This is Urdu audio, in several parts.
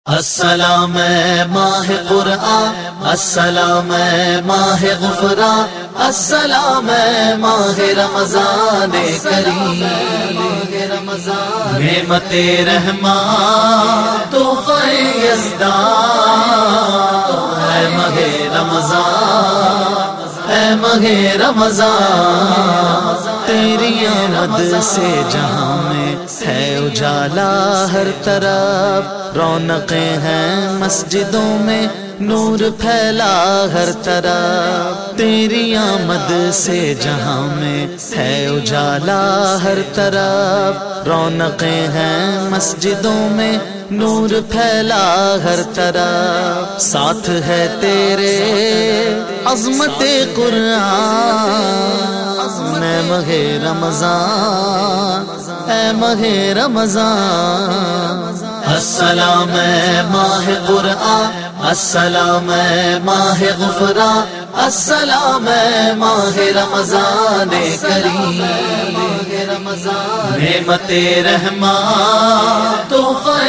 السلام ماہ قرآن، السلام ماہ غفران، السلام ماہ رمضان کریم، نعمت رحمان تحفہ یزدان، اے ماہ رمضان، اے ماہ رمضان، تیری آمد سے جہاں میں ہے اجالا ہر طرف، رونقیں ہیں مسجدوں میں، نور پھیلا ہر طرف، تیری آمد سے جہاں میں ہے اجالا ہر طرف، رونقیں ہیں مسجدوں میں، نور پھیلا ہر طرف، ساتھ ہے تیرے عظمت قرآن، اے ماہ رمضان، اے ماہ رمضان، السلام ماہ قرآن، السلام ماہ غفران، السلام ماہ رمضان کریم، نعمت رحمان تحفہ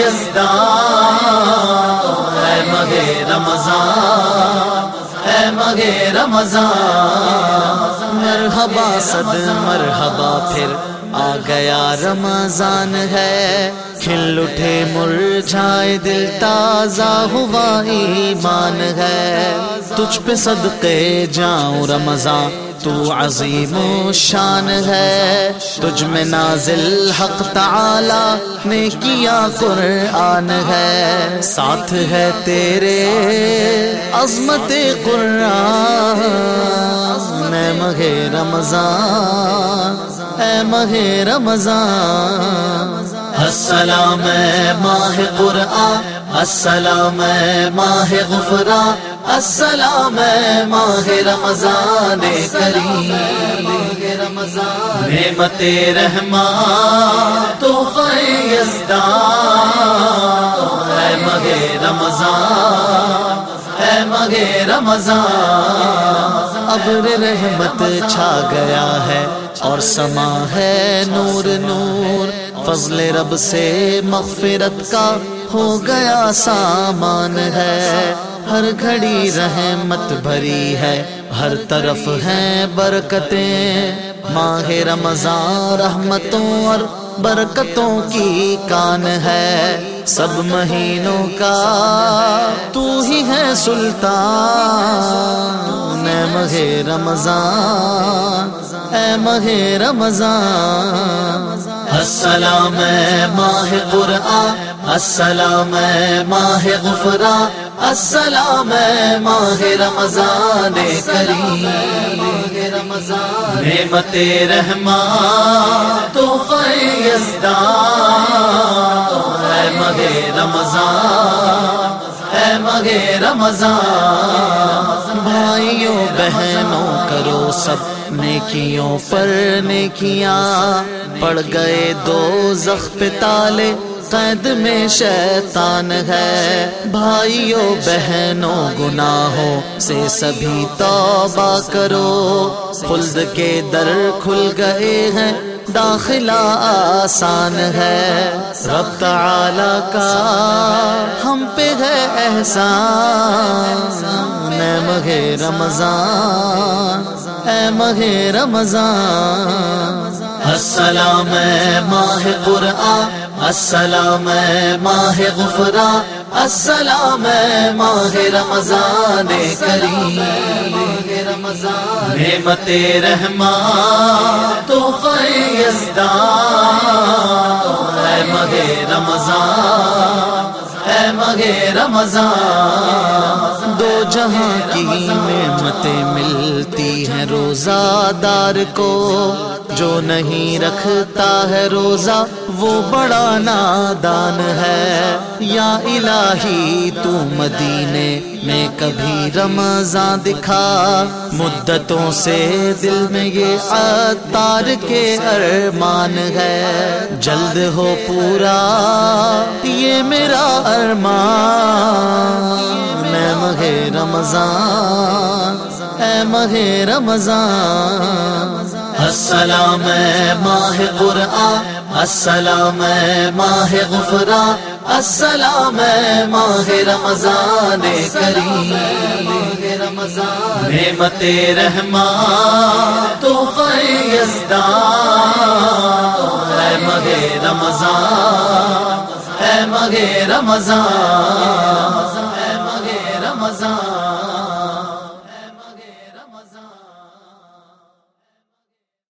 یزدان، اے ماہ رمضان، اے ماہ رمضان، مرحبا صد مرحبا پھر آ گیا رمضان ہے، کھل اٹھے مرجھائے دل، تازہ ہوا ایمان ہے، تجھ پہ صدقے جاؤں رمضان، تو عظیم و شان ہے، تجھ میں نازل حق تعالی نے کیا قرآن ہے، ساتھ ہے تیرے عظمت قرآن، اے ماہ رمضان، اے ماہ رمضان، السلام ماہ قرآن، السلام ماہ غفران، السلام ماہ رمضان کریم، نعمت رحمان تحفہ یزدان، اے ماہ رمضان، اے ماہ رمضان، ابر رحمت چھا گیا ہے اور سما ہے نور نور، فضل رب سے مغفرت کا ہو گیا سامان ہے، ہر گھڑی رحمت بھری ہے، ہر طرف ہیں برکتیں، ماہ رمضان رحمتوں اور برکتوں کی کان ہے، سب مہینوں کا تو ہی ہے سلطان، اے ماہ رمضان، اے ماہ رمضان، السلام ماہ قرآن، السلام ماہ غفران، السلام ماہ رمضان کریم، نعمت رحمان تحفہ یزدان، اے ماہ رمضان، اے ماہ رمضان، بھائیوں بہنوں کرو سب نیکیوں پر نیکیاں، پڑ گئے دوزخ پہ تالے، قید میں شیطان ہے، بھائیوں بہنوں گناہوں سے سبھی توبہ کرو، خلد کے در کھل گئے ہیں، داخلہ آسان ہے، رب تعالی کا ہم پہ ہے احسان، اے ماہ رمضان، اے ماہ رمضان، السلام ماہ قرآن، السلام ماہ غفران، السلام ماہ رمضان کریم، نعمت رحمان تحفہ یزدان، اے ماہ رمضان، اے ماہ رمضان، دو جہاں کی نعمتیں ملتی ہیں روزہ دار کو، جو نہیں رکھتا ہے روزہ وہ بڑا نادان ہے، یا الہی تو مدینے میں کبھی رمضان دکھا، مدتوں سے دل میں یہ عطار کے ارمان ہے، جلد ہو پورا یہ میرا ارمان، اے ماہ رمضان، اے ماہ رمضان، السلام ماہ قرآن، السلام ماہ غفران، السلام ماہ رمضان کریم، نعمت رحمان تحفہ یزدان، اے ماہ رمضان، اے ماہ رمضان، اے ماہ رمضان۔